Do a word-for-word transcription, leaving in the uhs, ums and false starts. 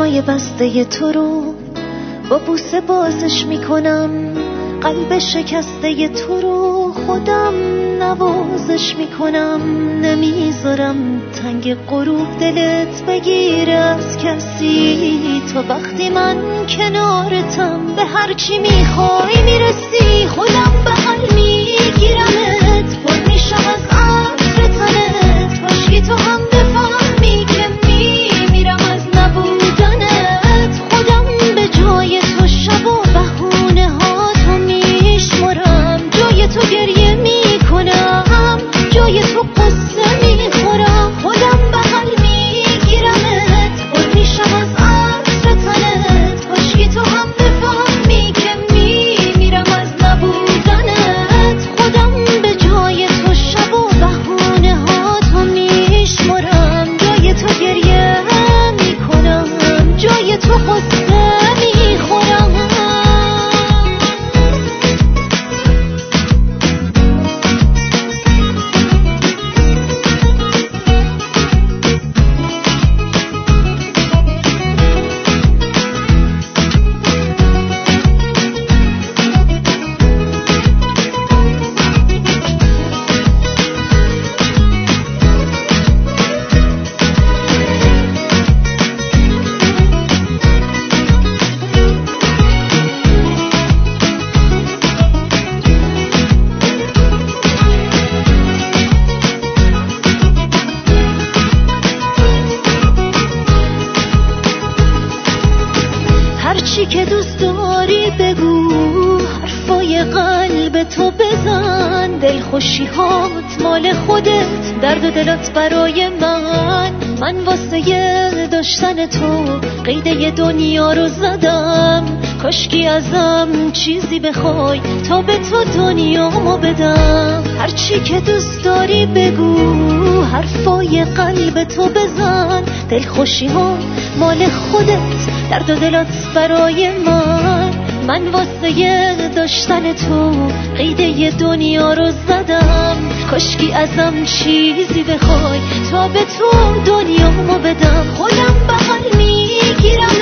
دنیای بسته تو رو با بوسه بازش میکنم، قلب شکسته تو رو خودم نوازش میکنم. نمیذارم تنگ غروب دلت بگیره از کسی، تا وقتی من کنارتم به هر چی میخوای میرسی. خودم بغل میگیرمت، پر میشم از عطر تنت، کاشکی تو هم بفهمی که میمیرم از نبودنت. خودم به جای تو شب و بهونه ها تو میشمرم، جای تو گریه میکنم، جای تو قصه میخورم. خودم بغل میگیرمت، پر میشم از عطر تنت، کاشکی تو هم بفهمی که میمیرم از نبودنت. خودم به جای تو شب و بهونه ها تو میشمرم، جای تو گریه میکنم، جای تو قصه میخورم. هرچی که دوست داری بگو، حرفای قلب تو بزن، دلخوشی هات مال خودت، درد و دلات برای من. من واسه داشتن تو قیده دنیا رو زدم، کاشکی ازم چیزی بخوای تا به تو دنیامو بدم. هرچی که دوست داری بگو، حرفای قلب تو بزن، دلخوشی ها مال خودت، درد و دلات برای من. من واسه داشتن تو قیده دنیا رو زدم، کاشکی ازم چیزی بخوای تا به تو دنیامو بدم. خودم بغل میگیرم